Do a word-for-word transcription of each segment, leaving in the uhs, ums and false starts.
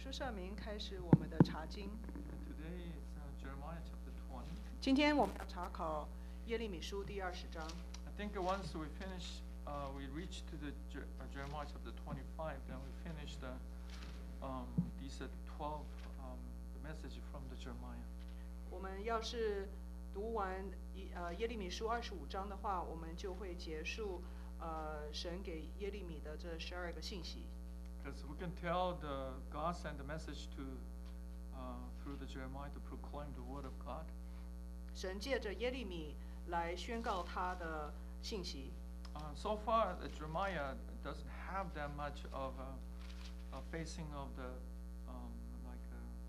书圣名开始我们的查经。 Today is uh, Jeremiah chapter twenty. 今天我们要查考耶利米书第二十章。 I think once we finish, uh, we reach to the Jer- uh, Jeremiah chapter twenty-five, then we finish the um, these uh, twelve um, the message from the Jeremiah. 我们要是读完一呃耶利米书二十五章的话，我们就会结束呃神给耶利米的这十二个信息。 Because we can tell the God sent the message to uh, through the Jeremiah to proclaim the word of God. 神借着耶利米来宣告他的信息。 Uh, so far, uh, Jeremiah doesn't have that much of a, a facing of the um, like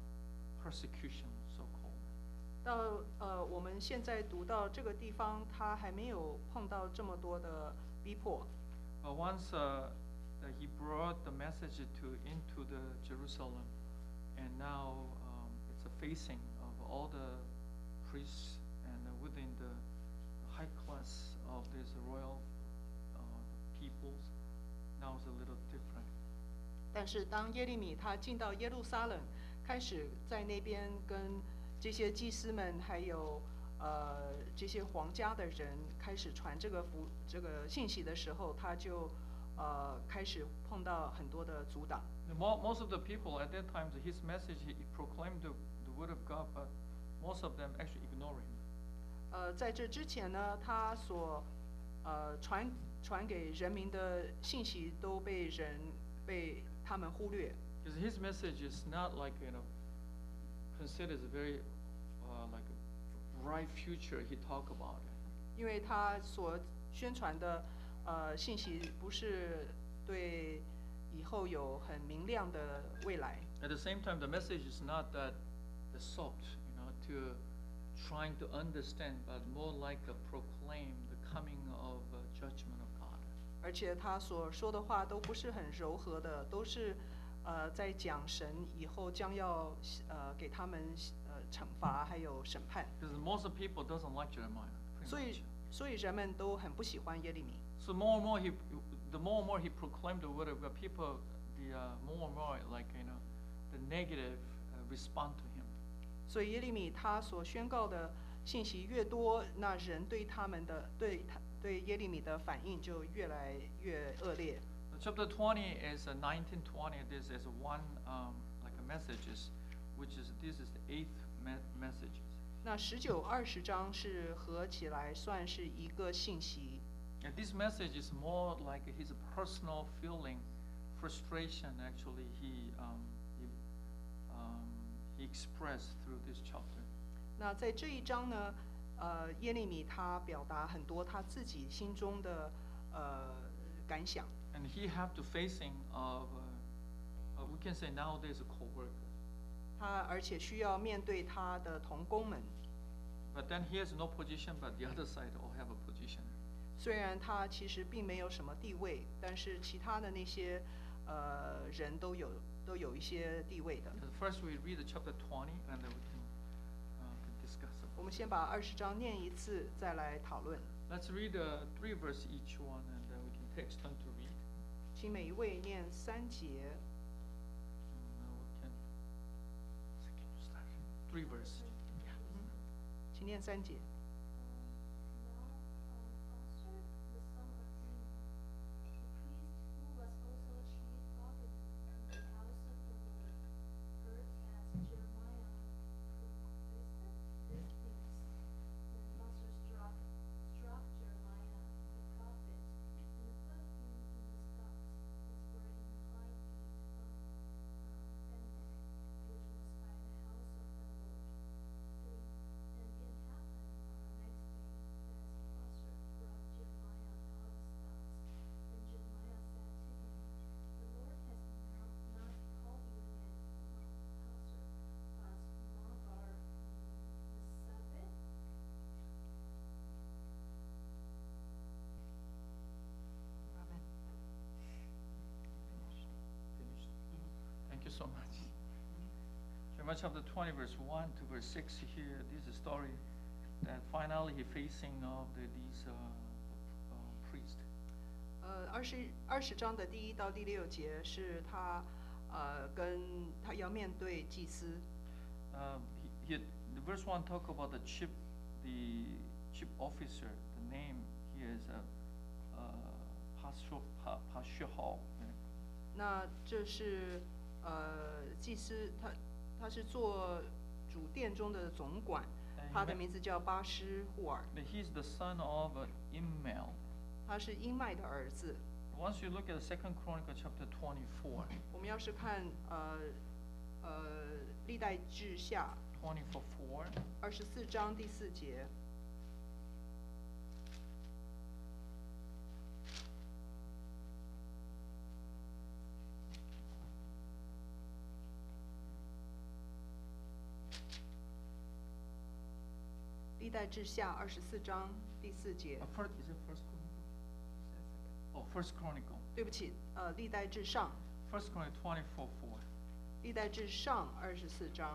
a persecution, so called. 到呃我们现在读到这个地方，他还没有碰到这么多的逼迫。 But once uh, that he brought the message to into the Jerusalem, and now um, it's a facing of all the priests and uh, within the high class of this royal uh, peoples. Now it's a little different. 但是当耶利米他进到耶路撒冷，开始在那边跟这些祭司们还有呃这些皇家的人开始传这个福这个信息的时候，他就呃开始碰到很多的阻挡。 The mo- most of the people at that time, his message, he he proclaimed the, the word of God, but most of them actually ignore him. 呃，在这之前呢，他所呃传传给人民的信息都被人被他们忽略。 Because his message is not like, you know, considered as a very uh, like a bright future he talk about it. 因为他所宣传的呃信息不是对以后有很明亮的未来。 At the same time, the message is not that the salt, you know, to trying to understand, but more like a proclaim the coming of uh, judgment of God. 而且他所说的话都不是很柔和的，都是呃在讲神以后将要呃给他们呃惩罚还有审判。 Because most of people doesn't like Jeremiah. pretty 所 much. 以所以人们都很不喜欢耶利米。 So more and more he, the more and more he proclaimed the word of God, people, the uh, more and more like you know, the negative uh, respond to him. 所以耶利米他所宣告的信息越多，那人对他们的对他对耶利米的反应就越来越恶劣。 Chapter twenty is uh, nineteen twenty. This is one um, like a messages, which is this is the eighth me- messages. 那十九、二十章是合起来算是一个信息。 And this message is more like his personal feeling, frustration. Actually, he um, he, um, he expressed through this chapter. 那在这一章呢，呃，耶利米他表达很多他自己心中的呃感想。 And he have to facing of, uh, uh, we can say nowadays a co-worker. 他而且需要面对他的同工们， But then he has no position, but the other side all have a position. 虽然他其实并没有什么地位，但是其他的那些呃人都有都有一些地位的。 Uh, First, we read the chapter twenty, and then we can, uh, can discuss it. 我们先把二十章念一次，再来讨论。 Let's read uh, three verse each one, and then we can take turn to read. 请每一位念三节。 And, uh, we can, so can you start? Three verse. 请念三节。 Now, um, Pastor, the son of Aaron, the priest who was also a chief prophet in the house of the Lord, heard as Jeremiah predicted these things. Then Pastor struck, struck Jeremiah the prophet, and put him in the stocks, which were in the high gate of uh, Bennett, which was by the house of the Lord. Three. And it happened on the next day that as Pastor brought Jeremiah out of the stocks, then Jeremiah said to him, The Lord has now not called you again, Pastor, as Magar the Sabbath. Finished. Thank you so much. Jeremiah chapter twenty, verse one to verse six. Here, this is a story that finally he facing of the, these uh, uh, priests. 呃，二十二十章的第一到第六节是他呃，跟他要面对祭司。 Um, he, he, the verse one talk about the chief, the chief officer. The name here is uh, uh, Pashu, pa, Pashuhal. 那这是呃祭司，他他是做主殿中的总管， And 他的 he 名字叫巴施户尔， But he's the son of uh, Immel. 他是英麦的儿子。 Once you look at Second Chronicle chapter twenty-four, 我们要是看呃呃历代志下 twenty-four four, 二十四章第四节， 历代志下二十四章第四节 uh, first, is it First Chronicle? Oh, First Chronicle. 对不起，呃，历代志上， First Chronicle twenty-four four. 历代志上二十四章。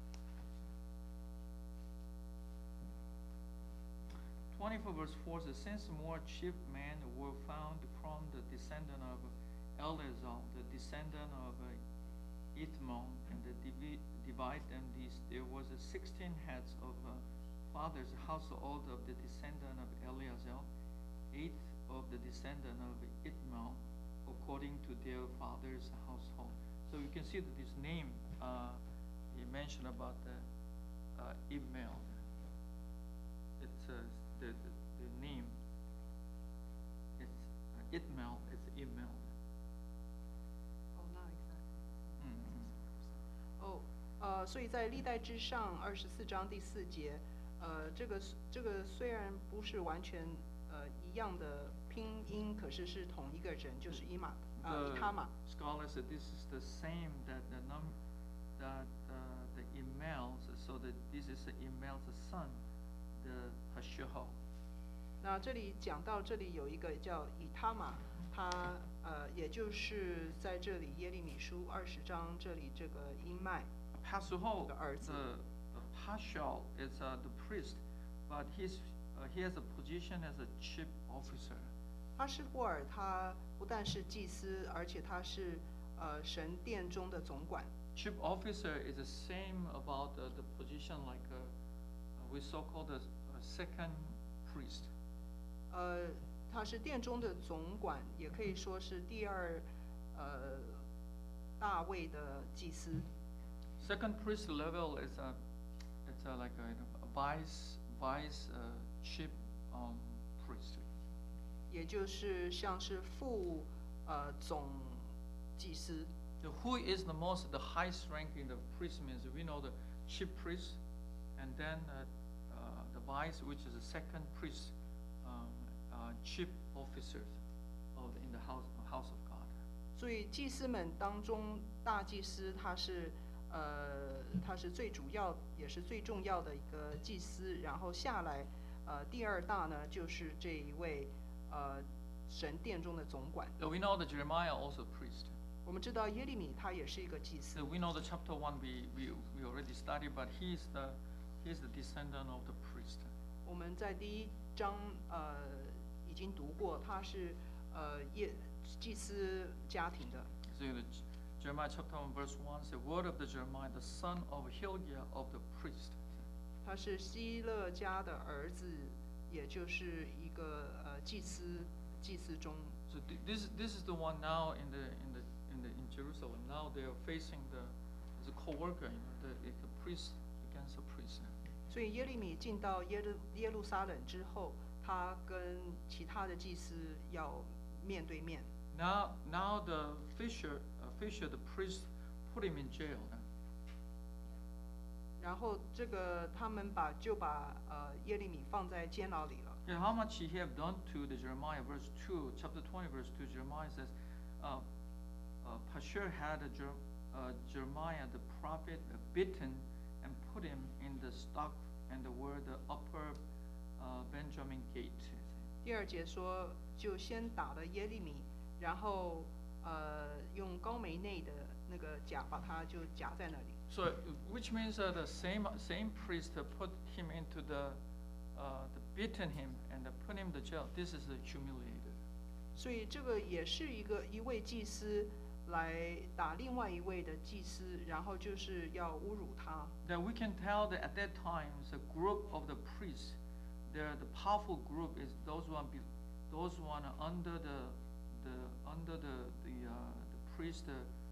twenty-four verse four says, since more chief men were found from the descendant of Eleazar, the descendant of uh, Ithmon, and the divi- divide them these, there was a sixteen heads of uh, fathers' household of the descendant of Eleazar, eight of the descendant of Ithmon, according to their father's household. So you can see that this name uh, he mentioned about the uh, Immel. It's uh, the, the the name. It's uh, Itmel. It's Immel. 哦，那 exactly。 Mm. 哦，呃，所以在历代之上二十四章第四节，呃，这个这个虽然不是完全呃一样的拼音，可是是同一个人，就是伊玛，呃， The 以他玛。 scholar said this is the same that the num that uh, the Immel. So that this is the Immel's son, the Hashuhal. 那这里讲到这里有一个叫以他玛，他呃，也就是在这里耶利米书二十章这里这个音麦。 Pasuhal, The 儿子。 the uh, Pashal is uh, the priest, but he's uh, he has a position as a chief officer. 哈施霍尔他不但是祭司，而且他是呃神殿中的总管。 Chief officer is the same about uh, the position like uh, uh, we so-called the uh, second priest. 呃，他是殿中的总管，也可以说是第二呃大位的祭司。 Second priest level is a it's a, like a, a vice vice uh, chief um, priest. 也就是像是副呃总祭司。 The who is the most the highest ranking the priest means we know the chief priest, and then uh, uh, the vice, which is the second priest, um, uh, chief officers of in the house house of God. 所以祭司们当中，大祭司他是呃他是最主要也是最重要的一个祭司，然后下来呃第二大呢就是这一位呃神殿中的总管。 So we know that Jeremiah also priest. 我们知道耶利米他也是一个祭司 So。we know the chapter one we, we, we already studied, but he is the he is the descendant of the priest. 我们在第一章呃已经读过，他是呃耶祭司家庭的。 So the J- Jeremiah chapter one verse one says, "Word of the Jeremiah, the son of Hilkiah of the priest." 他是希勒家的儿子，也就是一个呃祭司祭司中。 So th- this this is the one now in the in the in the in Jerusalem. Now they are facing the as a co-worker, you know, the, the priest against the priest. 所以耶利米进到耶路耶路撒冷之后，他跟其他的祭司要面对面。 Now now the Fisher uh, Fisher the priest put him in jail. 然后这个他们把就把呃耶利米放在监牢里了。 Yeah, how much he have done to the Jeremiah verse two, chapter twenty verse two, Jeremiah says, uh, uh, Pashur had a Jer- uh, Jeremiah the prophet uh, beaten and put him in the stock and the word the upper uh, Benjamin gate. 第二节说，就先打了耶利米，然后呃用高梅内的那个甲把他就夹在那里。 So, uh, which means uh, the same same priest uh, put him into the, uh, the beaten him and uh, put him in the jail. This is uh, humiliated. 所以这个也是一个一位祭司来打另外一位的祭司，然后就是要侮辱他。 That we can tell that at that time, the group of the priests, they're the powerful group is those one, be, those one under the, the under the the uh, the priest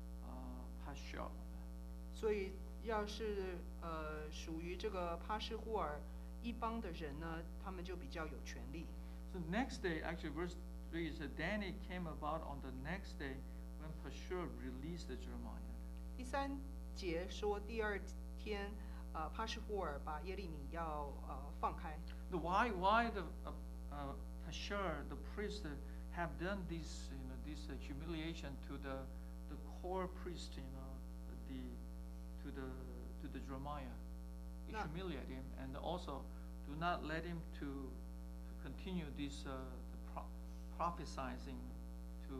uh, Pashur. 所以要是呃属于这个帕什户尔一帮的人呢，他们就比较有权利。 So next day, actually, verse three says, then it came about on the next day when Pashur released the Jeremiah. 第三节说，第二天，呃，帕什户尔把耶利米要呃放开。 The why why the uh, uh, Pashur, the priest, uh, have done this, you know, this uh, humiliation to the the core priest, you know, the to the to the Jeremiah, they No. humiliate him, and also do not let him to to continue this uh, the pro- prophesying to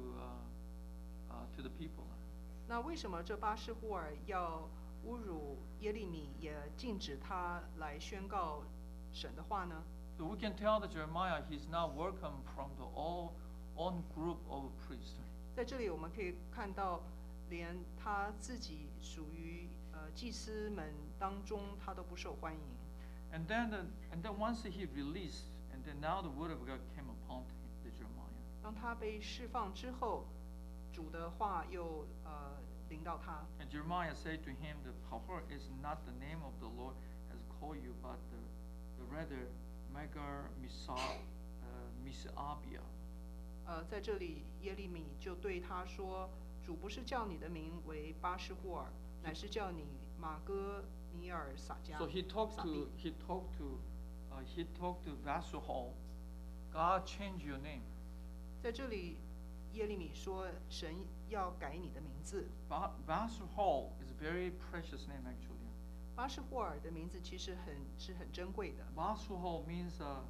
uh, uh, to the people. 那为什么这巴士户尔要侮辱耶利米，也禁止他来宣告神的话呢？ So we can tell that Jeremiah he's not welcome from the all own group of priests. 在这里我们可以看到，连他自己属于呃祭司们当中，他都不受欢迎。 And then, the, and then once he released, and then now the word of God came upon the Jeremiah. 当他被释放之后，主的话又呃临到他。 And Jeremiah said to him, "The power is not the name of the Lord has called you, but the, the rather Megar Misa, uh, Misabia." 呃，在这里耶利米就对他说：“主不是叫你的名为巴士户尔，乃是叫你马哥米尔撒加。” So he talked 撒 to 地 he talked to uh, he talked to Vasuhal. God changed your name. 在这里，耶利米说：“神要改你的名字。 Va- Vasuhal is a very precious name actually. ” 巴士霍尔的名字其实很是很珍贵的， Vasuhal means uh,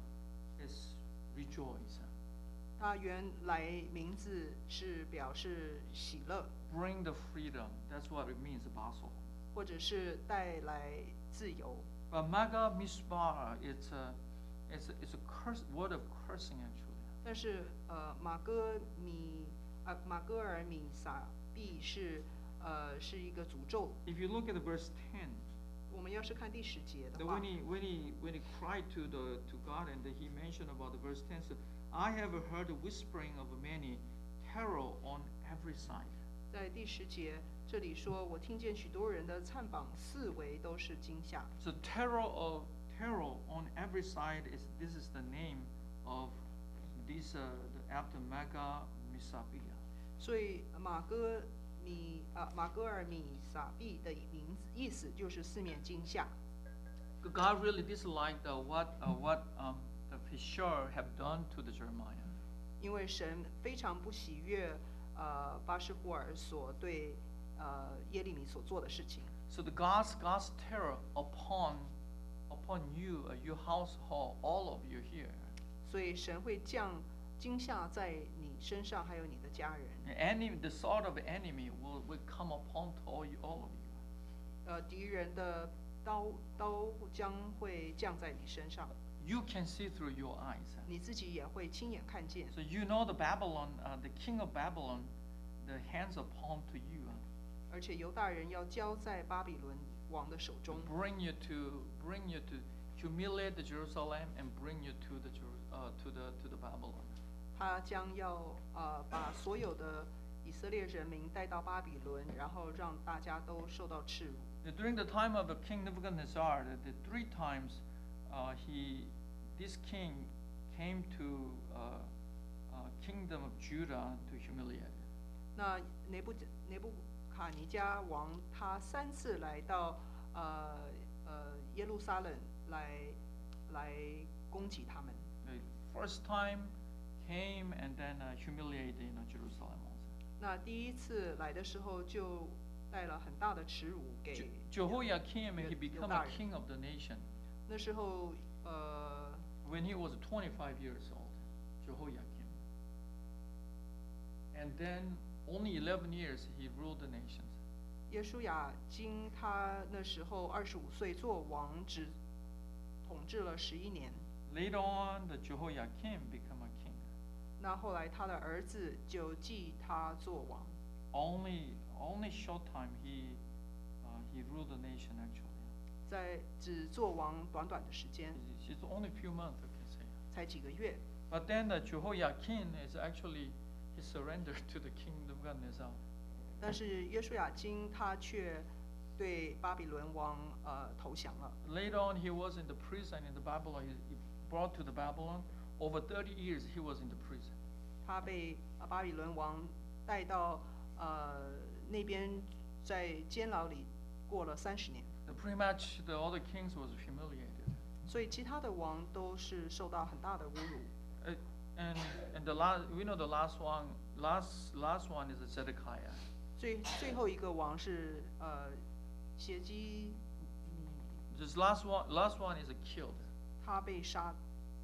is rejoice, 它原来名字是表示喜乐， bring the freedom. That's what it means, Vasuhal. 或者是带来自由。 But Maga Misbar, it's a, it's a, it's a curse, word of cursing actually. 但是呃，马哥米啊、马哥尔米撒必是呃是一个诅咒。 If you look at the verse ten, 我们要是看第十节 that 的话 when，he when he when he cried to the to God and he mentioned about the verse ten, so I have heard the whispering of many terror on every side. 在第十节这里说，我听见许多人的灿榜四围都是惊吓。 So terror of terror on every side is this is the name of this uh, the after Maga Misabia. 所以马哥米啊、马哥尔米撒毕的名字意思就是四面惊吓。 God really disliked uh, what uh, what um, the Pishur have done to the Jeremiah. 因为神非常不喜悦呃巴士户尔所对呃耶利米所做的事情， So the God's God's terror upon upon you, uh, your household, all of you here. 所以神会降惊吓在你身上，还有你的家人。 The enemy, the sword of the enemy will, will come upon to all, you, all of you. 呃，敌人的刀刀将会降在你身上， You can see through your eyes. 你自己也会亲眼看见。 So you know the Babylon, uh, the king of Babylon, the hands upon to you, 而且犹大人要交在巴比伦王的手 to 中， bring you to bring you to humiliate the Jerusalem and bring you to the Jeru- uh, to the to the Babylon. 他将要呃把所有的以色列人民带到巴比伦，然后让大家都受到耻辱。 During the time of the king Nebuchadnezzar, the, the three times uh, he, this king came to uh, uh, kingdom of Judah to humiliate it. 那尼布尼布卡尼加王他三次来到呃呃耶路撒冷来来攻击他们。 The first time came and then uh, humiliated you know, Jerusalem also. 那第一次来的时候就带了很大的耻辱给 Je- Jehoiakim, he 犹 became 大 a 人。 king of the nation 那时候呃 when he was twenty-five years old, Jehoiakim. And then only eleven years he ruled the nations. 耶书亚经他那时候二十五岁做王，只统治了十一年。 Later on, the Jehoiakim became a king. 那后来他的儿子就继他做王。 only only short time he uh, he ruled the nation actually. 在只做王短短的时间， It's it's only a few months, I can say. 才几个月。 But then the Jehoiakim is actually he surrendered to the king Nebuchadnezzar. 但是约书亚金他却对巴比伦王呃投降了。 Later on, he was in the prison in the Babylon. He, he brought to the Babylon. Over thirty years, he was in the prison. 他被呃巴比伦王带到呃那边，在监牢里过了三十年。 The, pretty much the other kings was humiliated. 所以其他的王都是受到很大的侮辱。 Uh, and and the last, we know the last one, last last one is Zedekiah. 最最后一个王是呃谢基， This last one, last one is killed. 他被杀。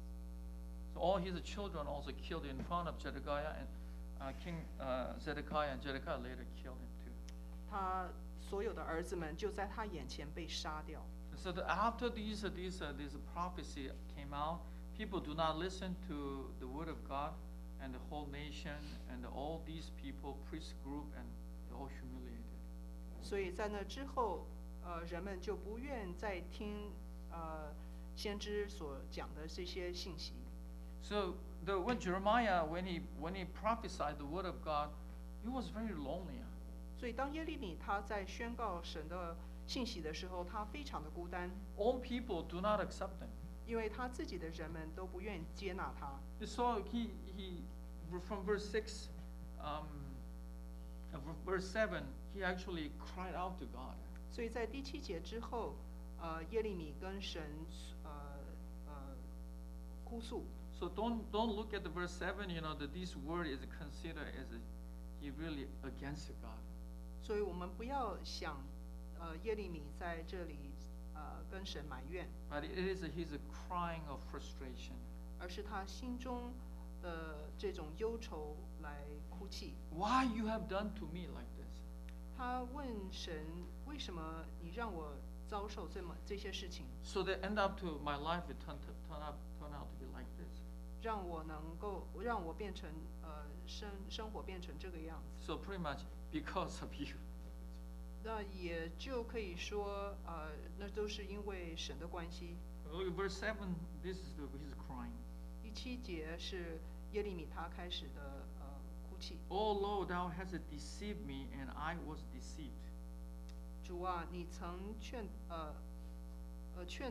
So all his children also killed in front of Zedekiah, and uh, King uh, Zedekiah and Zedekiah later killed him too. 他所有的儿子们就在他眼前被杀掉。 So the, after these uh, these uh, this prophecy came out, people do not listen to the word of God, and the whole nation and all these people, priest group, and they're all humiliated. 所以在那之后，呃，人们就不愿再听呃先知所讲的这些信息。 So the, when Jeremiah, when he when he prophesied the word of God, he was very lonely. 所以当耶利米他在宣告神的信息的时候，他非常的孤单， All people do not accept him. 因为他自己的人们都不愿意接纳他。 So he he from verse six, um, uh, verse seven, he actually cried out to God. 所以在第七节之后，呃，耶利米跟神呃呃哭诉。 So don't don't look at the verse seven. You know that this word is considered as a, he really against God. 所以我们不要想，呃，耶利米在这里呃跟神埋怨， But it is a, he's a crying of frustration. 而是他心中的这种忧愁来哭泣。 Why you have done to me like this? 他问神：为什么你让我遭受这么这些事情， So that end up to my life it turned to, turn up turn out to be like this. 让我能够让我变成呃生生活变成这个样子？ So pretty much because of you. 那也就可以说，呃，那都是因为神的关系。 Look at verse seven. This is the, he's crying. 第七节是耶利米他开始的呃哭泣。 Oh Lord, thou hast deceived me, and I was deceived. 主啊，你曾劝呃呃劝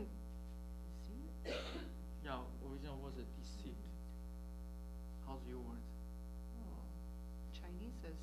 Yeah, original was it deceived. How's your words? Oh, Chinese says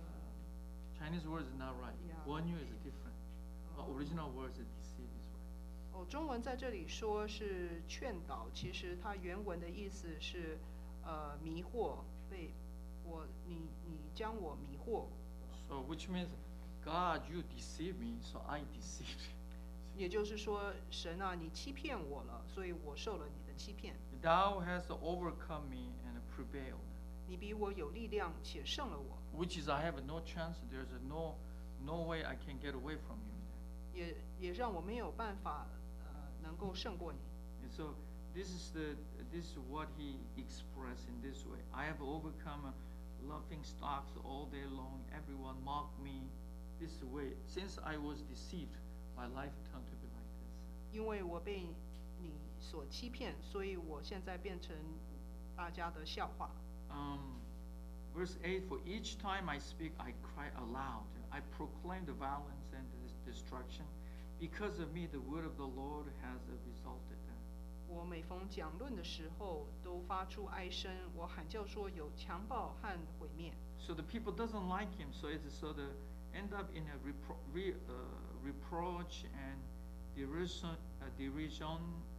uh, Chinese words is not right. Yeah. One is different. But Oh. original words is deceive is right. 哦，中文在这里说是劝导，其实它原文的意思是呃迷惑，被我你你将我迷惑， So which means, God, you deceived me, so I deceived. 也就是说，神啊，你欺骗我了，所以我受了你的欺骗。 Thou hast overcome me and prevailed. 你比我有力量，且胜了我， Which is I have no chance. There's a no, no way I can get away from you. 也也让我没有办法呃能够胜过你。 And so this is the this is what he expressed in this way. I have overcome laughing stocks all day long. Everyone mocked me. This way, since I was deceived, my life turned to be like this. 因为我被你所欺骗，所以我现在变成大家的笑话。 Um, verse eight, for each time I speak, I cry aloud. I proclaim the violence and the destruction. Because of me, the word of the Lord has resulted. 我每逢讲论的时候，都发出哀声，我喊叫说有强暴和毁灭。 So the people doesn't like him, so it's so the end up in a repro, re, uh, reproach and derision, uh, derision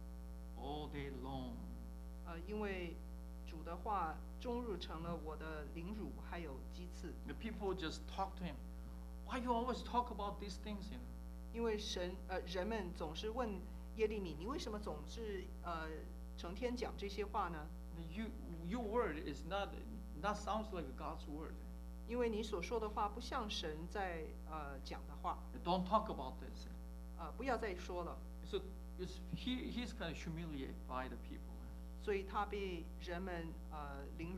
all day long. 呃，因为主的话终日成了我的凌辱，还有讥刺。 The people just talk to him. Why you always talk about these things? You know? 因为神呃人们总是问耶利米，你为什么总是呃成天讲这些话呢？ You, your word is not, that sounds like God's word. 因为你所说的话不像神在呃讲的话， Don't talk about this. 呃不要再说了。 So it's, he, he's kind of humiliated by the people. 所以他被人们呃凌辱。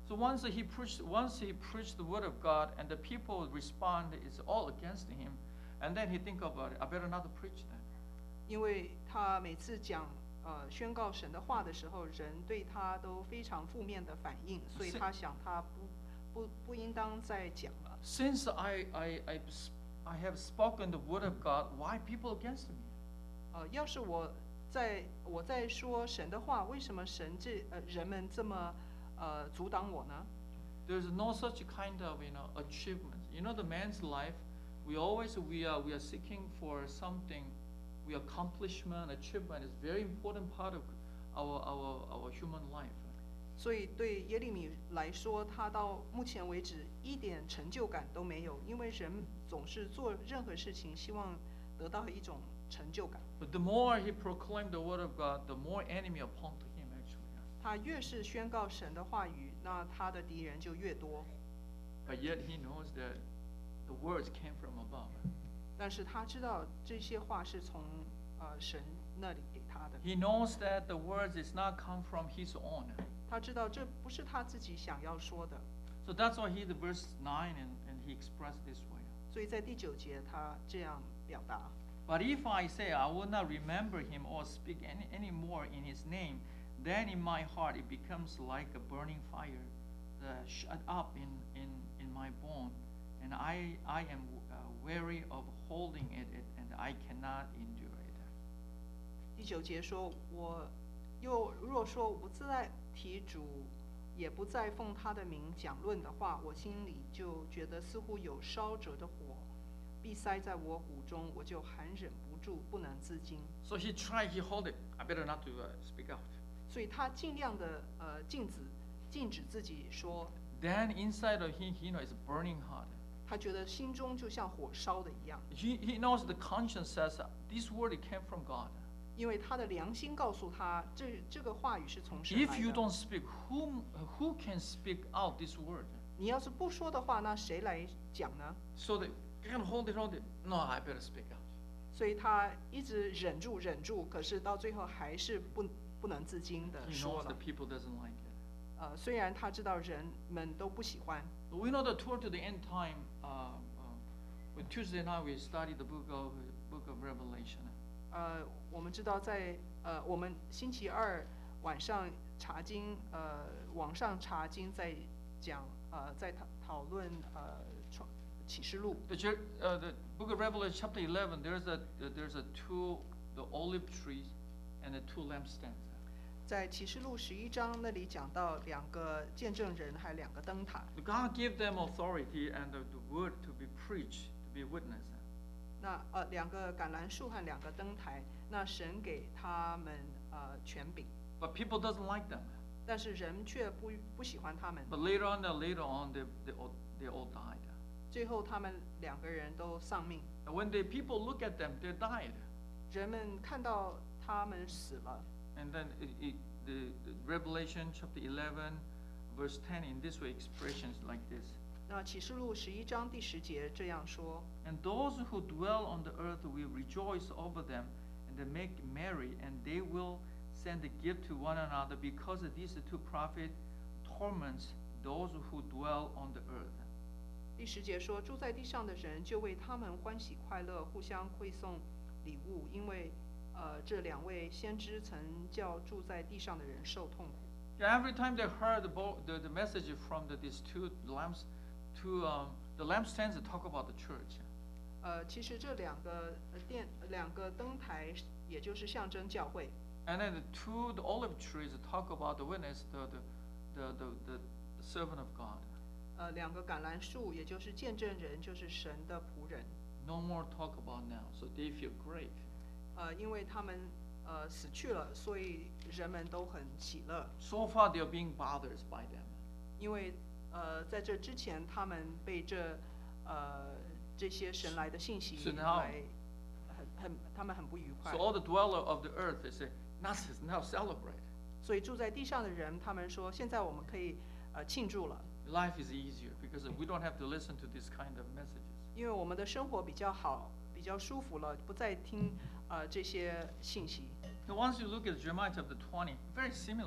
So once he preached, once he preached the word of God, and the people respond, it's all against him, and then he think about it. I better not preach then. 因为他每次讲呃宣告神的话的时候，人对他都非常负面的反应，所以是他想他不不不应当再讲了。 Since I I I, I have spoken the word of God, why people against me? 呃，要是我在我在说神的话，为什么神这呃人们这么呃阻挡我呢？ There's no such kind of you know achievement. You know, the man's life, we always we are we are seeking for something. We accomplishment, achievement is very important part of our our our human life. 所以对耶利米来说，他到目前为止一点成就感都没有，因为人总是做任何事情希望得到一种成就感。 But the more he proclaimed the word of God, the more enemy upon to him actually. 他越是宣告神的话语，那他的敌人就越多。 But yet he knows that the words came from above. 但是他知道这些话是从呃神那里给他的， He knows that the words is not come from his own. 他知道这不是他自己想要说的， So that's why he the verse nine and, and he expressed this way. 所以在第九节他这样表达。 But if I say I will not remember him or speak any, any more in his name, then in my heart it becomes like a burning fire that shut up in, in, in my bone, and I, I am uh, weary of holding it, it, and I cannot endure it. 第九节说：“我又若说我不再提主，也不再奉他的名讲论的话，我心里就觉得似乎有烧着的火，必塞在我骨中，我就含忍不住，不能自禁。 So he tried, he hold it. I better not to uh, speak out. 所以他尽量的呃禁止禁止自己说， Then inside of him, you know, it's burning hot. 他觉得心中就像火烧的一样， He, he knows the conscience says uh, this word it came from God. 因为他的良心告诉他，这这个话语是从神 If 来 you 的。 don't speak, whom, who can speak out this word? 你要是不说的话，那谁来讲呢？ So they can hold it, hold it. No, I better speak out. 所以他一直忍住忍住，可是到最后还是不不能自禁的 He 说 knows the 了。 people doesn't like it. 呃，虽然他知道人们都不喜欢， But we know that toward to the end time, uh, uh, with Tuesday night we studied the book of book of Revelation. 呃，我们知道在呃我们星期二晚上查经，呃网上查经在讲呃在讨讨论呃创启示录。 The, chur- uh, the book of Revelation, chapter eleven, there's a there's a two the olive trees and the two lampstands. 在启示录十一章那里讲到两个见证人，还有两个灯塔。 God gave them authority and the, the word to be preached, to be witnessed. 那呃两个橄榄树和两个灯台，那神给他们呃权柄， But people doesn't like them. 但是人却不不喜欢他们。 But later on, uh, later on, they they all, they all died. 最后他们两个人都丧命。 And when the people look at them, they died. 人们看到他们死了， And then it, it, the, the Revelation chapter eleven, verse ten, in this way expressions like this. 那启示录十一章第十节这样说： And those who dwell on the earth will rejoice over them, and they make merry, and they will send a gift to one another, because these two prophets torments those who dwell on the earth. 第十节说，住在地上的人就为他们欢喜快乐，互相馈送礼物，因为呃这两位先知曾叫住在地上的人受痛苦。 Yeah, every time they heard the, bo- the, the message from the, these two lamps, two um, the lampstands that talk about the church. 呃，其实这两个呃电两个灯台，也就是象征教会。 And then the two the olive trees that talk about the witness, the the, the, the, the, the servant of God. 呃，两个橄榄树，也就是见证人，就是神的仆人。 No more talk about now, so they feel great. 呃，因为他们呃死去了，所以人们都很喜乐。 So far, they are being bothered by them. 因为呃在这之前，他们被这呃这些神来的信息 So now- 来很很他们很不愉快 So。all the dweller of the earth, they say, now, now celebrate. 所以住在地上的人，他们说，现在我们可以呃庆祝了， Life is easier because we don't have to listen to this kind of messages. 因为我们的生活比较好，比较舒服了，不再听呃这些信息。 Now, once you look at Jeremiah chapter twenty, very similar.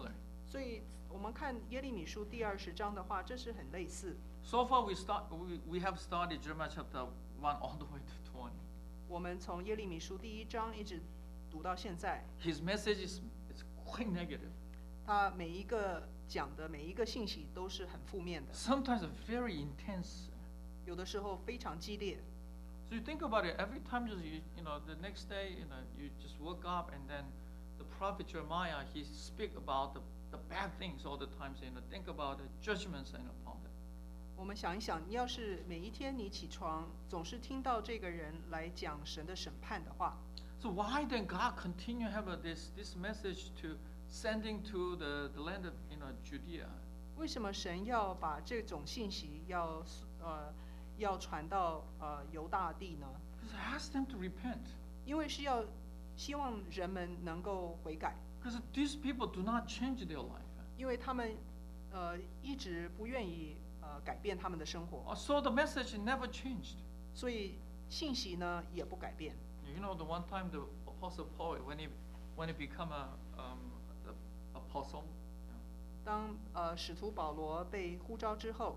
所以我们看耶利米书第二十章的话，这是很类似。 So far, we start we, we have studied Jeremiah chapter one all the way to twenty. 我们从耶利米书第一章一直读到现在， His message is is quite negative. 他每一个讲的每一个信息都是很负面的， Sometimes very intense. 有的时候非常激烈。 So you think about it. Every time you you you know the next day you know you just woke up and then the prophet Jeremiah he speak about the the bad things all the time. So, you know think about the judgments and upon them. 我们想一想，你要是每一天你起床总是听到这个人来讲神的审判的话， So why then God continue have a, this this message to sending to the, the land of you know Judea? 为什么神要把这种信息要呃要传到呃犹大地呢？ Because ask them to repent. 因为是要希望人们能够悔改， Because these people do not change their life. 因为他们呃一直不愿意呃改变他们的生活， So the message never changed. 所以信息呢也不改变。 You know the one time the apostle Paul when he when he become a um, the apostle, 当呃使徒保罗被呼召之后，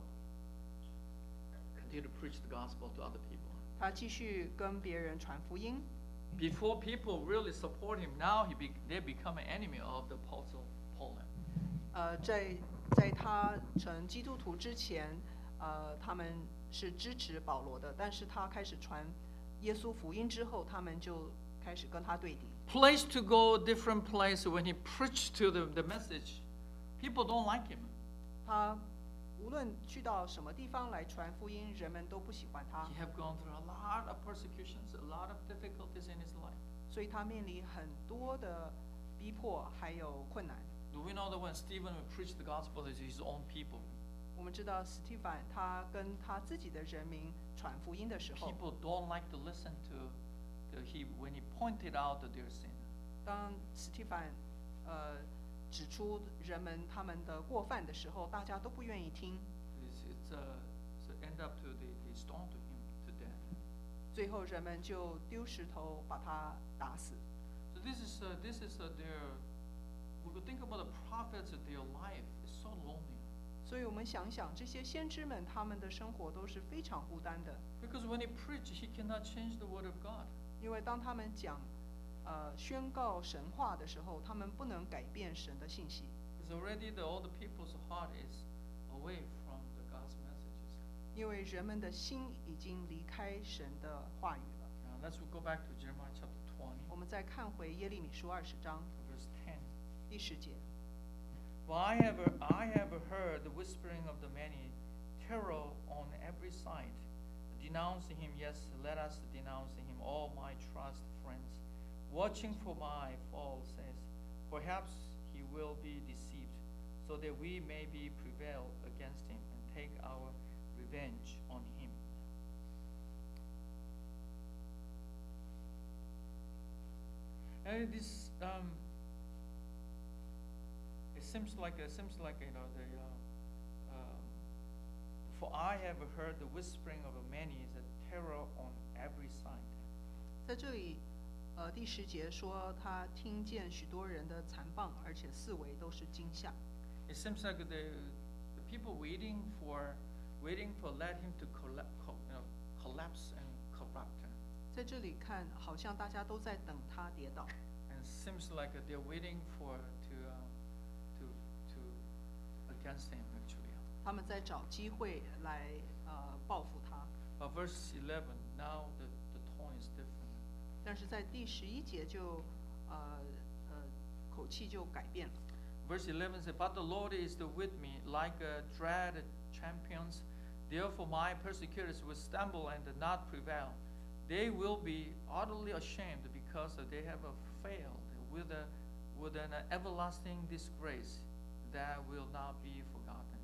continue to preach the gospel to other people. 他继续跟别人传福音。 Before people really support him, now he be, they become an enemy of the apostle Paul. 呃，在在他成基督徒之前，呃，他们是支持保罗的，但是他开始传耶稣福音之后，他们就开始跟他对敌。 Place to go different place when he preached to the, the message, people don't like him. 他无论去到什么地方来传福音，人们都不喜欢他 He，have gone through a lot of persecutions, a lot of difficulties in his life. 所以他面临很多的逼迫还有困难。 Do we know that when Stephen would preach the gospel to his own people, 我们知道史蒂凡他跟他自己的人民传福音的时候， people don't like to listen to, to he when he pointed out their sin. 当史蒂凡呃指出人们他们的过犯的时候，大家都不愿意听。 It's, it's, uh, so end up to they, they stone to him to death. 最后人们就丢石头把他打死。 So this is uh, this is uh, their. We could think about the prophets of their life. It's so lonely. 所以我们想想，这些先知们他们的生活都是非常孤单的， Because when he preached, he cannot change the word of God. 因为当他们讲呃宣告神话的时候，他们不能改变神的信息， Because already the, all the people's heart is away from the God's messages. 因为人们的心已经离开神的话语了。 Now let's go back to Jeremiah chapter twenty, 我们再看回耶利米书二十章 verse ten. 第十节。 For I have, I have heard the whispering of the many, terror on every side. Denouncing him, yes, let us denounce him, all my trust friends. Watching for my fall says, perhaps he will be deceived, so that we may be prevail against him and take our revenge on him. And this um, it seems like it seems like you know the uh, um, for I have heard the whispering of many is a terror on every side. 在这里，呃，第十节说他听见许多人的残谤，而且四围都是惊吓。 It seems like the, the people waiting for waiting for let him to colla- co- you know, collapse and corrupt. 在这里看，好像大家都在等他跌倒， And it seems like they're waiting for to uh, to to against him actually. 他们在找机会来呃报复他。 But verse eleven, now the, the tone is different. 但是在第十一节就呃呃口气就改变了。 Verse eleven says, But the Lord is with me like a dread champions. Therefore my persecutors will stumble and not prevail. They will be utterly ashamed because they have failed with, a, with an everlasting disgrace that will not be forgotten.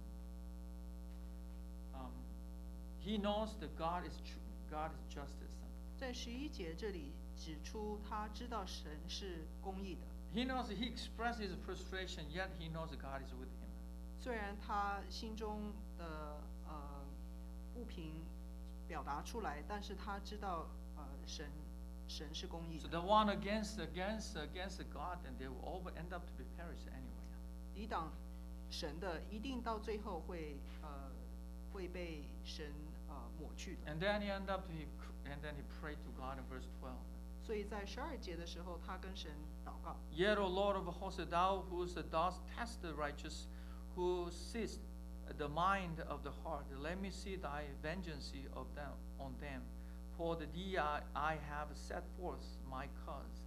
Um, he knows that God is true, God is justice. 在十一节这里指出，他知道神是公义的。 He knows he expresses his frustration, yet he knows that God is with him. 虽然他心中的呃不平表达出来，但是他知道呃神神是公义 So 的。 the one against against against God, and they will all end up to be perished anyway. 抵挡神的，一定到最后会呃会被神呃抹去的。 And then he ended up, he, and then he prayed to God in verse twelve. 所以在十二节的时候，他跟神祷告。 Yet, O Lord of hosts, thou who dost test the righteous, who seest the mind of the heart, let me see thy vengeance of them on them. For the thee I, I have set forth my cause.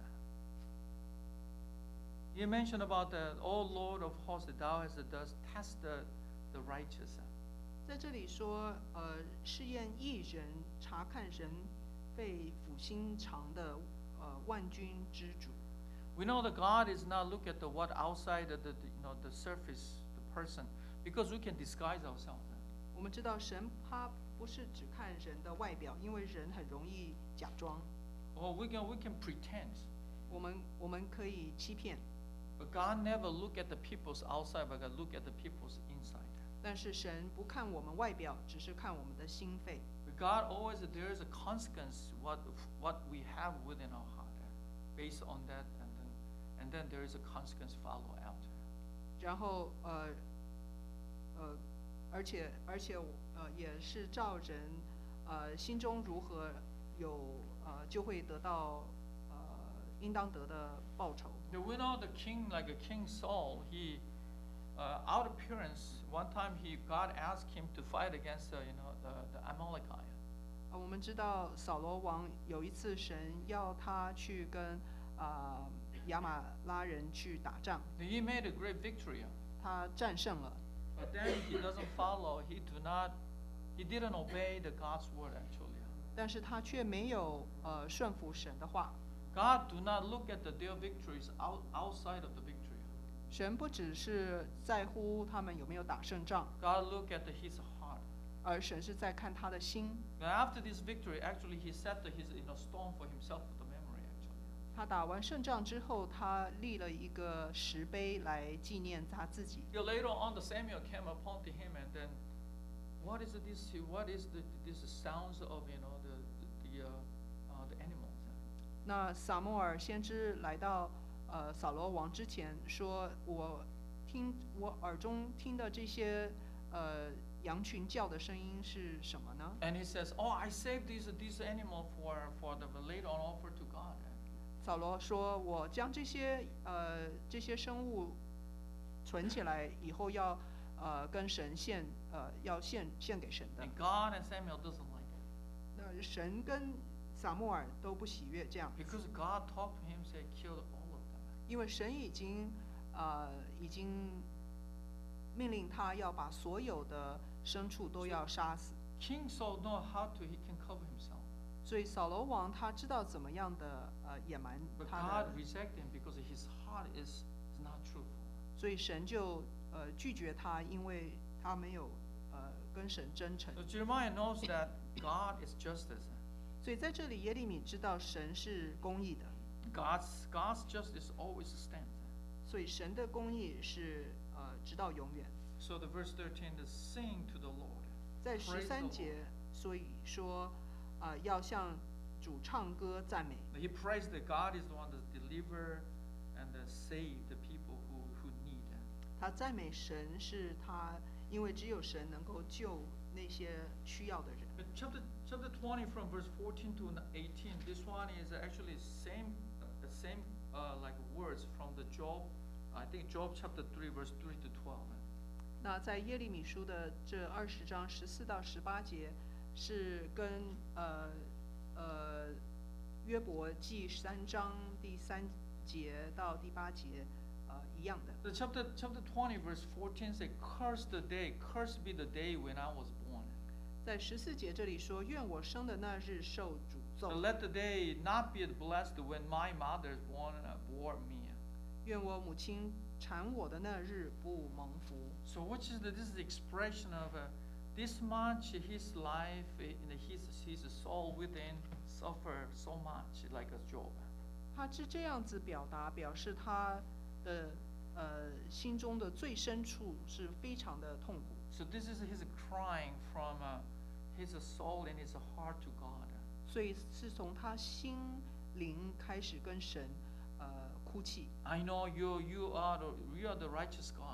You mentioned about the, O Lord of hosts, thou hast dost test the, the righteous. 在这里说，呃，试验义人，查看人被抚心肠的，呃，万军之主。 We know that God is not look at the what outside of the, the you know the surface, the person, because we can disguise ourselves. 我们知道神他不是只看人的外表，因为人很容易假装， Or we can we can pretend. 我们我们可以欺骗， But God never look at the people's outside, but God look at the people's inside. 但是神不看我们外表，只是看我们的心肺。 But God always there is a consequence what what we have within our heart, based on that, and then and then there is a consequence follow after. 然后呃呃，而且而且呃也是照人呃心中如何有呃就会得到呃应当得的报酬。 Now, we know the king, like a King Saul, he, uh, out appearance, one time he God asked him to fight against uh, you know the the Amalekite. 呃，我们知道扫罗王有一次神要他去跟啊、呃、亚玛拉人去打仗， He made a great victory, 他战胜了， but then he doesn't follow. He do not, he didn't obey the God's word actually. 但是他却没有呃顺服神的话。 God do not look at the, their victories out, outside of the victory. 神不只是在乎他们有没有打胜仗， God look at the, his heart. 而神是在看他的心。 Now after this victory, actually he set the, his you know stone for himself for the memory actually. 他打完胜仗之后，他立了一个石碑来纪念他自己。 You know, later on, the Samuel came upon to him, and then, what is this? What is the this sounds of you know the the, the, uh, uh, the animals? 那撒母耳先知来到呃扫罗王之前，说：“我听我耳中听的这些呃羊群叫的声音是什么呢？” And he says, "Oh, I saved these these animal for for the later on offer to God." 扫罗说：“我将这些呃这些生物存起来，以后要呃跟神献呃要献献给神的。 And God and Samuel doesn't like it 那神跟撒母耳都不喜悦这样， because God talked to him, said, "Kill all of them." 因为神已经呃已经命令他要把所有的牲畜都要杀死。 King Saul know how to he can cover himself, 所以扫罗王他知道怎么样的呃隐瞒 but 他 God 的， reject him because his heart is is not truthful. 所以神就呃拒绝他，因为他没有呃跟神真诚 So。Jeremiah knows that God is justice. 所以在这里耶利米知道神是公义的， God's God's justice always stands. 所以神的公义是呃直到永远。 So the verse thirteen is sing to the Lord. 在 Praise 十 the 三 Lord. 节，所以说啊、呃要向主唱歌赞美。 He prays that God is the one that deliver and that save the people who, who need. 他赞美神是他，因为只有神能够救那些需要的人。 But chapter chapter twenty from verse fourteen to eighteen, this one is actually same uh, the same uh, like words from the Job. I think Job chapter three verse three to twelve. 那在耶利米书的这二十章十四到十八节，是跟呃呃约伯记三章第三节到第八节呃一样的。 The chapter chapter twenty verse fourteen say, "Curse the day, cursed be the day when I was born." 在十四节这里说：“愿我生的那日受诅 So 咒， let the day not be blessed when my mother born uh, bore me. 愿我母亲产我的那日不蒙福。” So which is the, this is the expression of uh, this much his life uh, in his his soul within suffer so much like a Job. 他是这样子表达，表示他的呃心中的最深处是非常的痛苦。 So this is his crying from uh, his soul and his heart to God. 所以是从他心灵开始跟神呃哭泣。 I know you you are the you are the righteous God.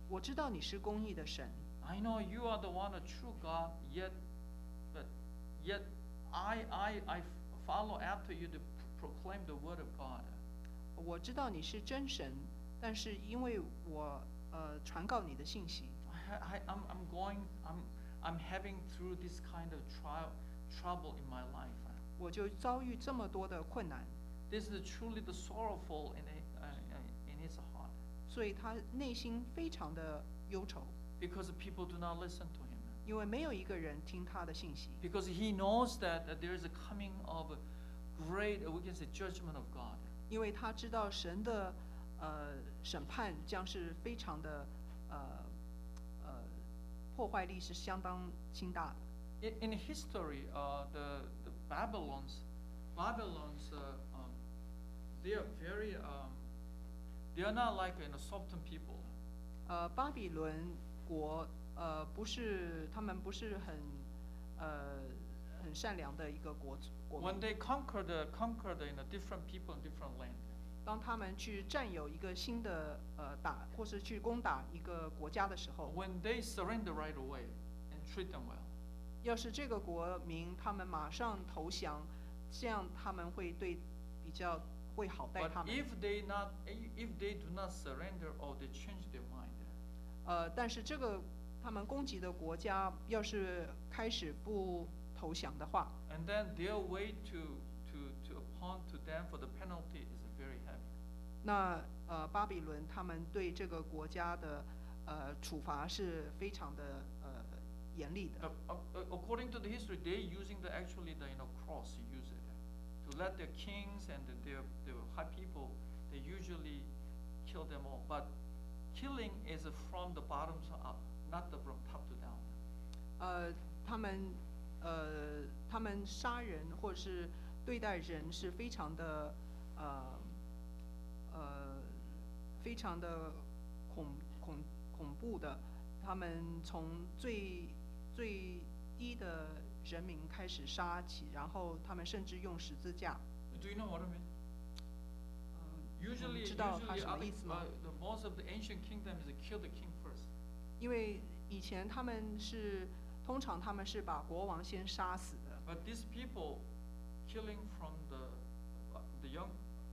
我知道你是公义的神， I know you are the one, the true God, yet, but yet I, I, I follow after you to proclaim the word of God. 我知道你是真神，但是因为我呃传告你的信息， I, I, I'm, I'm going, I'm, I'm having through this kind of trial, trouble in my life. 我就遭遇这么多的困难， This is truly the sorrowful in, it, uh, uh, in his heart, 所以他内心非常的忧愁， because people do not listen to him. 因为没有一个人听他的信息， Because he knows that, that there is a coming of a great, uh, we can say, judgment of God. 因为他知道神的呃审判将是非常的呃呃破坏力是相当轻大的。 In, in history, uh, the, the Babylons, Babylons, uh, um, they are very, um, they are not like you know, softened people. 呃，巴比伦国呃不是他们不是很呃很善良的一个国国 When 民。 they conquered, uh, conquered you know, different people in different land, 当他们去占有一个新的呃打或是去攻打一个国家的时候， when they surrender right away and treat them well, 要是这个国民他们马上投降，这样他们会对比较会好待 but 他们。 if they not, if they do not surrender or they change their mind, 呃，但是这个他们攻击的国家要是开始不投降的话， and then their way to, to, to upon to them for the penalty is very heavy. 那呃巴比伦他们对这个国家的呃处罚是非常的呃严厉的。 Uh, uh, according to the history, they're using the actually the you know cross to use it to let their kings and their their high people they usually kill them all. But killing is from the bottom up, not the from top to down. 呃，他们呃他们杀人或者是对待人是非常的呃呃非常的恐恐恐怖的。他们从最最低的人民开始杀起，然后他们甚至用十字架。 Do you know what I mean? 嗯， Usually, 你知道它 usually 什么 other, 意思吗？ uh, the most of the ancient kingdoms they kill the king first. 因为以前他们是通常他们是把国王先杀死的， But these people killing from the uh, the young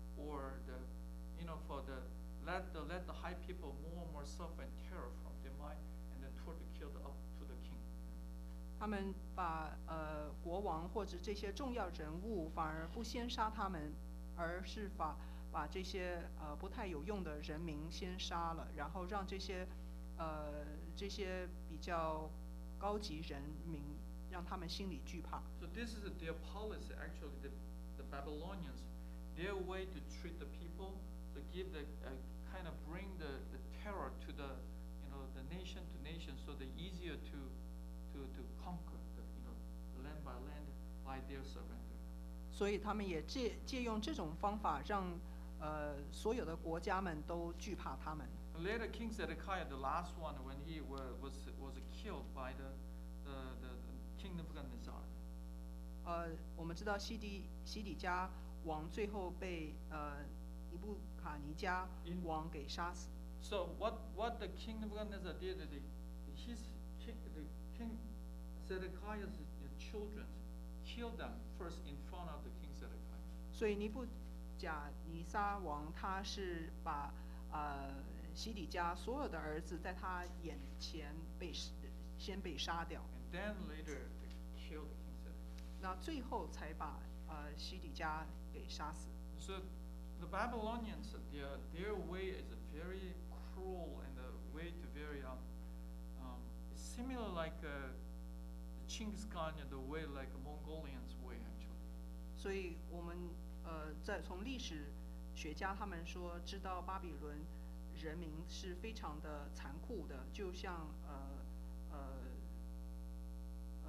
or the you know for the let the let the high people more and more suffer and terror from their mind and then toward to kill the, up to the king. 他们把呃国王或者这些重要人物反而不先杀他们，而是把把这些呃不太有用的人民先杀了，然后让这些呃这些比较高级人民让他们心里惧怕。 So this is their policy. Actually, the the Babylonians, their way to treat the people, to give the uh, kind of bring the, the terror to the you know the nation to nation, so they're easier to to to conquer the you know land by land by their surrender. 所以他们也借借用这种方法让呃所有的国家们都惧怕他们。 Later, King Zedekiah, the last one, when he wa- was was killed by the the, the, the King Nebuchadnezzar. 呃，我们知道西底西底家王最后被呃尼布卡尼加王给杀死。 So what what the King Nebuchadnezzar did, the, his king, the King Zedekiah's children killed them first in front of the King Zedekiah. 所以尼布甲尼撒王他是把呃西底家所有的儿子在他眼前被先被杀掉， And then later they killed the King Zedekiah. 那最后才把呃西底家给杀死。 So the Babylonians, their their way is a very cruel and a way to very um, um it's similar like uh, Chinggis Khan, the way like Mongolians way actually. 所以我们呃在从历史学家他们说，知道巴比伦人民是非常的残酷的，就像呃呃呃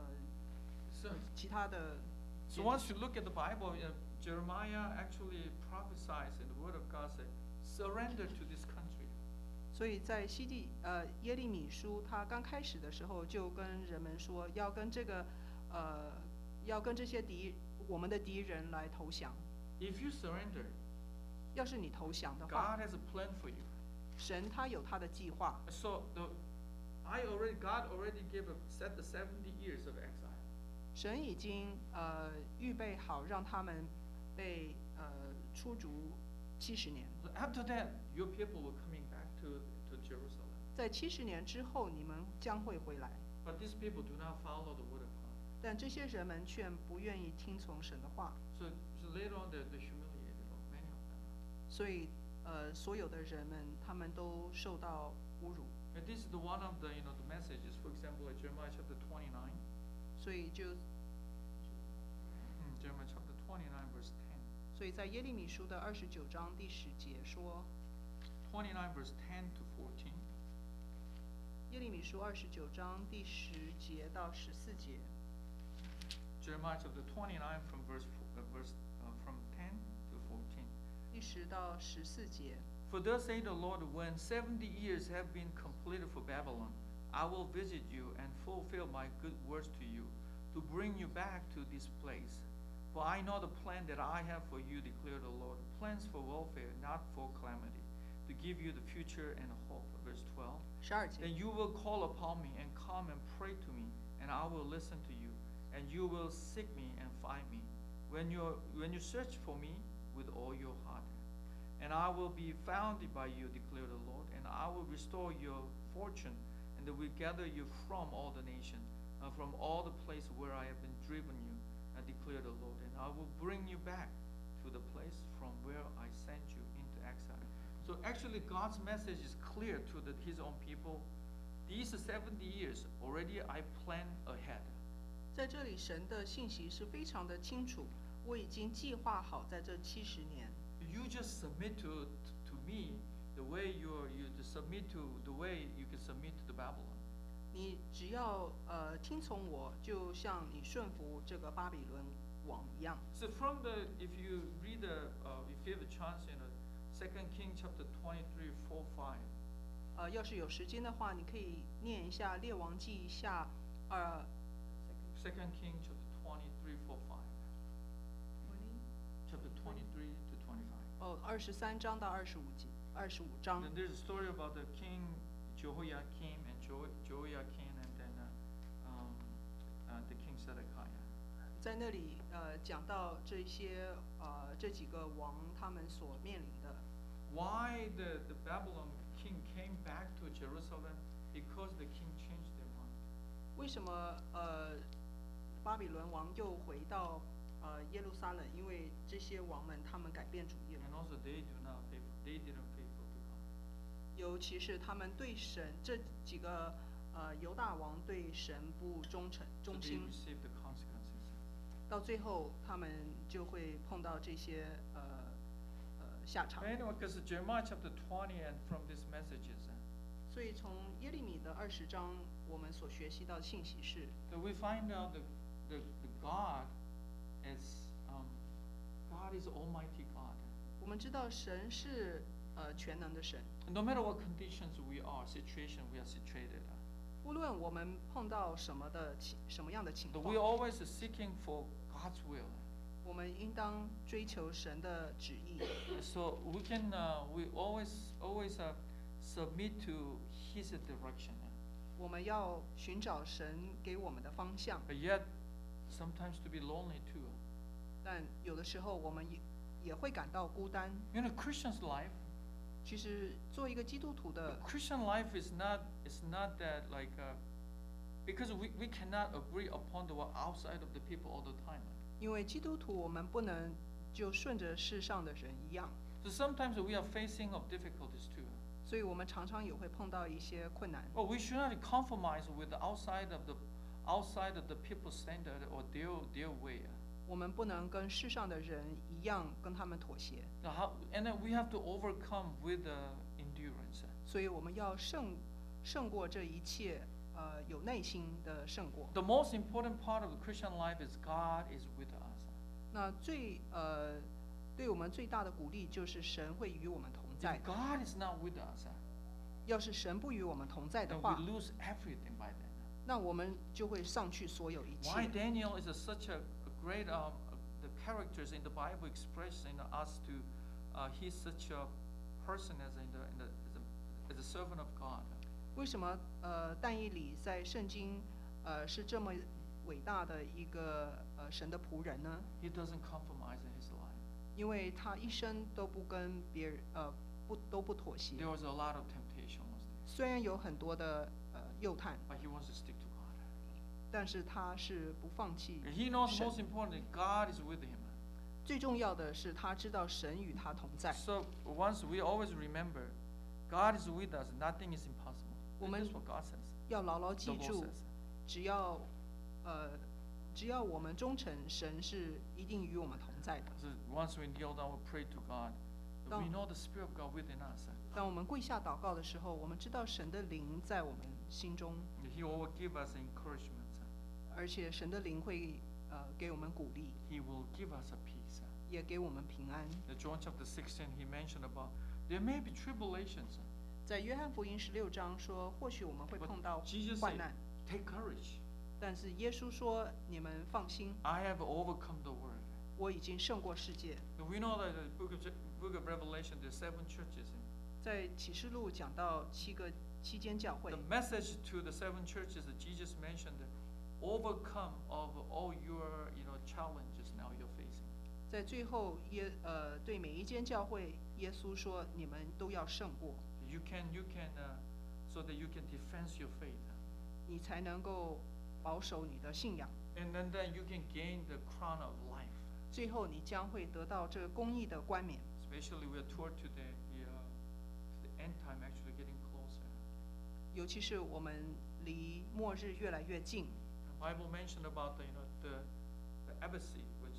So 其他的。 so once you look at the Bible, uh, Jeremiah actually prophesies in the Word of God say, surrender to this country. 所以在西地呃耶利米书，他刚开始的时候就跟人们说，要跟这个呃要跟这些敌我们的敌人来投降。 If you surrender, 要是你投降的话， God has a plan for you. 神他有他的计划， So the, I already, God already gave a, set the seventy years of exile. 神已经呃预备好让他们被呃出逐七十年。 So after that, your people were coming back to, to Jerusalem. 在七十年之后，你们将会回来。 But these people do not follow the word of God. 但这些人们却不愿意听从神的话， So, so later on, they're, they're humiliated, or many of them. 所以呃所有的人们他们都受到侮辱， And this is the one of the, you know, the messages. For example, like Jeremiah chapter twenty-nine. 所以就 Hmm, Jeremiah chapter twenty-nine, verse ten. 所以在耶利米书的二十九章第十节说， twenty-nine, verse ten to fourteen. 耶利米书二十九章第十节到十四节， Jeremiah chapter twenty-nine, from verse four, uh, verse uh, from ten to fourteen. 第十到十四节。 For thus saith the Lord, when seventy years have been completed for Babylon, I will visit you and fulfill my good words to you, to bring you back to this place. For I know the plan that I have for you, declare the Lord, plans for welfare, not for calamity, to give you the future and hope. Verse twelve. 十二节 Then，you will call upon me and come and pray to me, and I will listen to you, and you will seek me and find me, when you when you search for me with all your heart. And I will be found by you, declare the Lord, and I will restore your fortune, and will gather you from all the nations, uh, from all the places where I have been driven you, uh, declare the Lord, and I will bring you back to the place from where I sent you into exile. So actually, God's message is clear to the, His own people. These seventy years already I planned ahead. 在这里神的信息是非常的清楚，我已经计划好在这七十年。 You just submit to to me the way you you to submit to the way you can submit to the Babylon. 你只要呃听从我，就像你顺服这个巴比伦王一样。 So from the if you read the uh, if you have a chance in a Second King chapter twenty-three, four, five. 呃，要是有时间的话，你可以念一下《列王记下》二 Second King chapter twenty-three, four, five. Chapter twenty-three to twenty-five. 哦二十三章到二十五节，二十五章。 Then there's a story about the king Jehoiakim and Jo- Jehoiakim and then uh, um, uh, the king Zedekiah. 在那里呃讲到这些呃这几个王他们所面临的， Why the, the Babylon king came back to Jerusalem? Because the king changed their mind. 为什么呃巴比伦王又回到呃耶路撒冷？因为这些王们他们改变主意了， And also they do not faithful, they didn't faithful to God. 尤其是他们对神这几个呃犹大王对神不忠诚 So 忠 they 心， received the consequences. 到最后他们就会碰到这些呃呃下场 But。anyway, because Jeremiah chapter twenty and from these messages, uh, 所以从耶利米的二十章，我们所学习到的信息是， that we find out that the, the God is um, God is Almighty God. 我们知道神是呃全能的神， No matter what conditions we are, situation we are situated, uh, 无论我们碰到什么的情什么样的情 that 况 we，are always seeking for God's will. 我们应当追求神的旨意， So we can uh, we always always uh, submit to His direction. 我们要寻找神给我们的方向。 But yet, sometimes to be lonely too. 但有的时候我们也也会感到孤单。 You know, Christian's life. 其实做一个基督徒的， Christian life is not is not that like uh, because we, we cannot agree upon the outside of the people all the time. 因为基督徒我们不能就顺着世上的人一样， So sometimes we are facing of difficulties too. 所以我们常常也会碰到一些困难。 Well, we should not compromise with the outside of the outside of the people's standard or their their way. 我们不能跟世上的人一样跟他们妥协， Now how, and then we have to overcome with uh, endurance. 所以我们要胜胜过这一切，呃，有耐心的胜过。 The most important part of the Christian life is God is with us. 那最呃，对我们最大的鼓励就是神会与我们同在 If。God is not with us, 要是神不与我们同在 then 的 we 话， lose everything by then. 那我们就会丧去所有一 Why 切。 Daniel is a, such a, a great um, uh, the characters in the Bible express in us to uh, he's such a person as in the, in the as a as a servant of God. 为什么呃但以理在圣经呃是这么伟大的一个呃神的仆人呢？ He doesn't compromise in his life. 因为他一生都不跟别人呃不都不妥协。 There was a lot of temptation, was there? 虽然有很多的呃诱探， But he wants to stick to God. 但是他是不放弃 And he knows 神。 most importantly, God is with him. 最重要的是他知道神与他同在。 So once we always remember, God is with us. Nothing is impossible. 我们 That's what God says. 要牢牢 The 记 Lord 住， says. 只要呃只要我们忠诚，神是一定与我们同在的。 So once we kneel down, we pray to God. We Don't- know the Spirit of God within us. 当我们跪下祷告的时候，我们知道神的灵在我们心中， He will give us encouragement. 而且神的灵会呃给我们鼓励， He will give us a peace. 也给我们平安。 In John chapter sixteen, he mentioned about there may be tribulations. 在约翰福音十六章说，或许我们会 But 碰到 Jesus 患 said, 难， take courage. 但是耶稣说：“你们放心， I have overcome the world. 我已经胜过世界。 We know that the book of, Je- book of Revelation, there's seven churches. ” 在启示录讲到七个七间教会 The，message to the seven churches that Jesus mentioned, overcome of all your, you know, challenges now you're facing. 在最后耶呃对每一间教会，耶稣说：“你们都要胜过， You can, you can, uh, so that you can defend your faith. 你才能够保守你的信仰。 And then, then you can gain the crown of life. 最后你将会得到这个公义的冠冕。 Especially we are toward today, the, uh, the end time actually getting closer. 尤其是我们离末日越来越近。 The Bible mentioned about the, you know, the, the abyss, which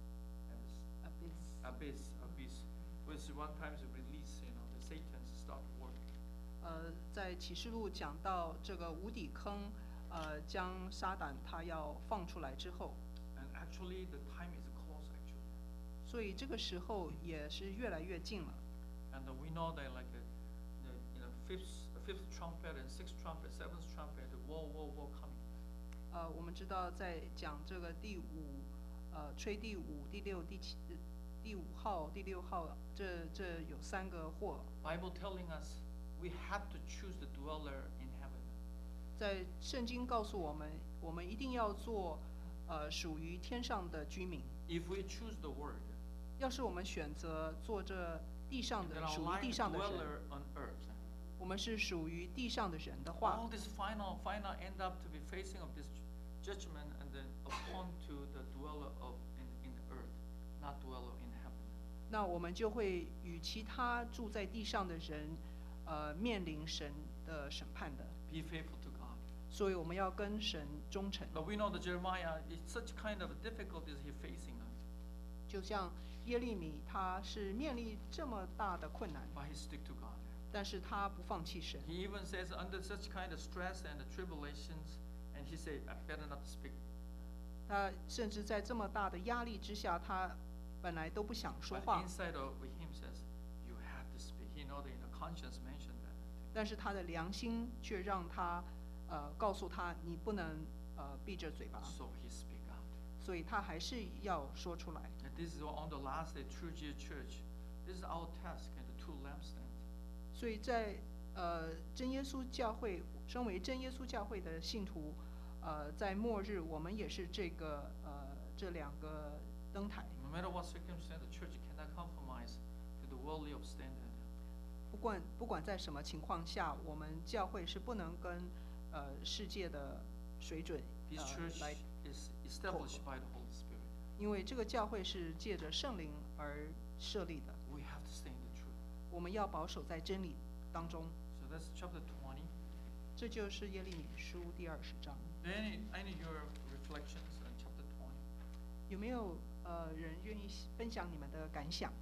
abyss, abyss, abyss, which one time is released, you know, the Satans start to work. 呃，在启示录讲到这个无底坑，呃，将撒旦他要放出来之后， And actually, the time is close, actually. 所以这个时候也是越来越近了。 And uh, we know that, like, the, the you know, fifth, fifth trumpet and sixth trumpet, seventh trumpet, the war, war, war coming. 呃，我们知道在讲这个第五，呃，吹第五、第六、第七、呃第五号、第六号，这这有三个祸。 Bible telling us we have to choose the dweller in heaven. 在圣经告诉我们，我们一定要做，呃，属于天上的居民。 If we choose the word, 要是我们选择做这地上 then 的 our 属于 life 地 is 上的人， dweller on earth. 我们是属于地上的人的话 All，this final, final end up to be facing of this ju- judgment and then upon to the dweller of in, in the earth, not dweller in heaven. 那我们就会与其他住在地上的人，呃，面临神的审判的。 Be faithful to God. 所以我们要跟神忠诚。 But we know that Jeremiah, it's such kind of difficulties he facing, uh, 就像耶利米，他是面临这么大的困难， but he stick to God. 但是他不放弃神。 He even says under such kind of stress and the tribulations, and he said, I better not speak. 他甚至在这么大的压力之下，他本来都不想说 But 话， inside of him says, you have to speak. He know that in the conscience mentioned that. 但是他的良心却让他，呃，告诉他你不能呃闭着嘴巴， So he speak out. 所以他还是要说出来。 And this is on the last day, True G Church. This is our task and the two lampstands. 所以在呃真耶稣教会，身为真耶稣教会的信徒，呃，在末日我们也是这个呃这两个灯台。 No matter what circumstance, the church cannot compromise to the worldly of standard. 不管不管在什么情况下，我们教会是不能跟呃世界的水准 This 呃 church 来， is established by the Holy Spirit. 因为这个教会是借着圣灵而设立的。 We have to stay in the truth. 我们要保守在真理当中。 So that's chapter twenty. 这就是耶利米书第二十章。 Any, any of your reflections on chapter twenty? 有没有呃人愿意分享你们的感想？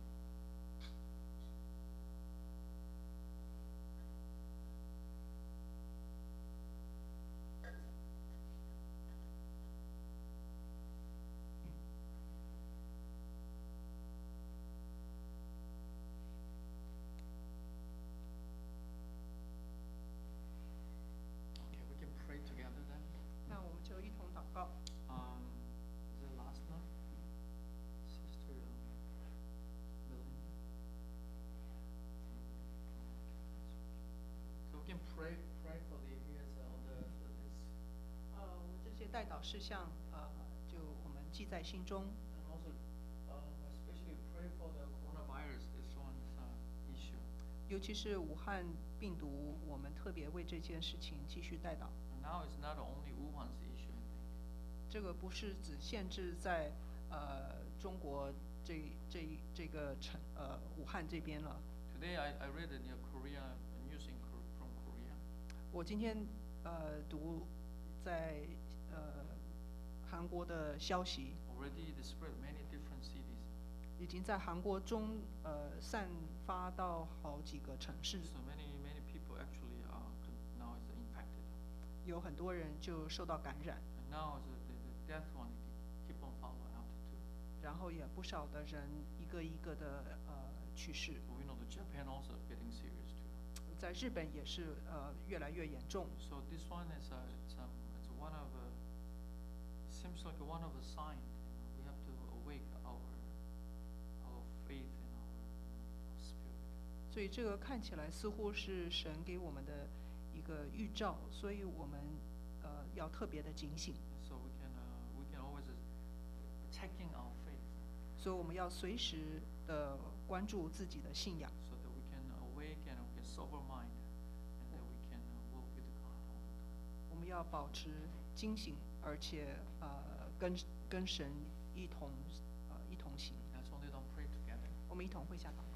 Okay, we can pray together then. 那我们就一同祷告。 Um, is it last one? Sister, um, 代祷事项，呃，就我们记在心中。 And also, um, especially pray for the coronavirus, this one's uh, issue. 尤其是武汉病毒，我们特别为这件事情继续代祷。 And now it's not only Wuhan's issue, I think. 这个不是只限制在呃中国这这这个城呃武汉这边了。 Today I, I read in Korea news in Kor- from Korea. 我今天呃读在呃韩国的消息， Already they spread many different cities. 已经在韩国中呃散发到好几个城市， So many many people actually are con- now is infected. 有很多人就受到感染， And now the, the, the death one keep on following after too. 然后也不少的人一个一个的呃去世。 We know the Japan also getting serious too. 在日本也是呃越来越严重。 So this one is a, it's, um, it's one of a, seems like one of a sign. You know, we have to awake our our faith and our, our spirit. 所以这个看起来似乎是神给我们的一个预兆，所以我们呃要特别的警醒， So we can uh, we can always uh, checking our faith 所以我们要随时的关注自己的信仰， so that we can awake and we can sober mind and that we can uh, walk with God all the time. 我们要保持警醒，而且呃跟跟神一同呃一同行。 Let's only don't pray together. 我们一同会下祷告。